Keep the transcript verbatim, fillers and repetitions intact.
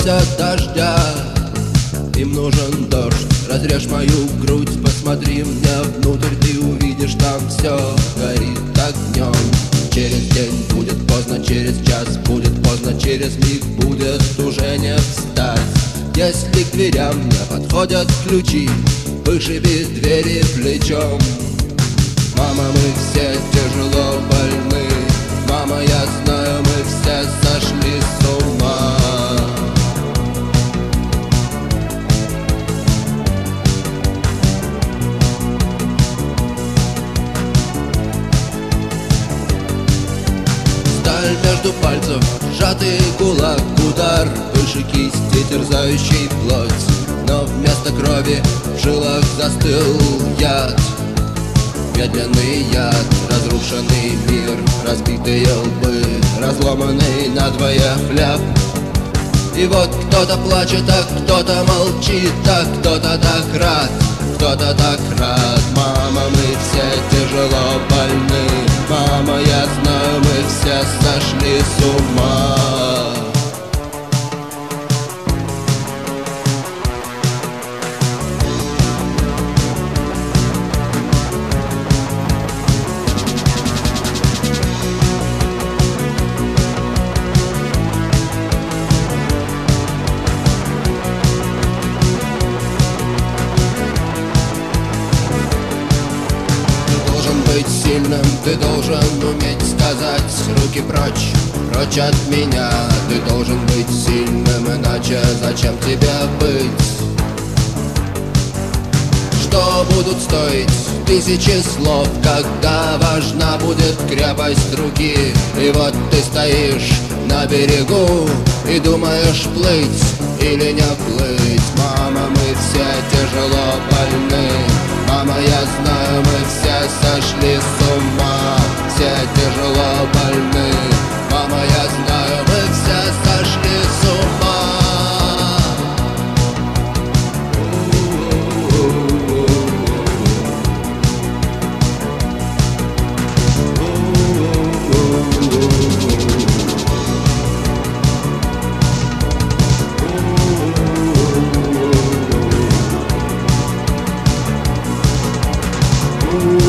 хотят дождя, им нужен дождь. Разрежь мою грудь, посмотри мне внутрь, ты увидишь, там все горит огнем. Через день будет поздно, через час будет поздно, через миг будет уже не встать. Если к дверям не подходят ключи, вышиби двери плечом. Мама, мы все тяжело больны, мама, я знаю, мы все сошли с ума. Сталь между пальцев, сжатый кулак, удар выше кисти, терзающий плоть. Но вместо крови в жилах застыл яд, медленный яд, разрушенный мир, разбитые лбы, разломанный надвое хлеб. И вот кто-то плачет, а кто-то молчит, а кто-то так рад, кто-то так рад. Мама, мы все тяжело больны, мама, я знаю, мы все сошли с ума. Сильным ты должен уметь сказать: руки прочь, прочь от меня. Ты должен быть сильным, иначе зачем тебе быть? Что будут стоить тысячи слов, когда важна будет крепость руки? И вот ты стоишь на берегу и думаешь, плыть или не плыть. Мама, мы все тяжело больны, мама, я знаю, мы все сошли с ума. Все тяжело больны, мама, я знаю, мы все сошли с ума. Ooh.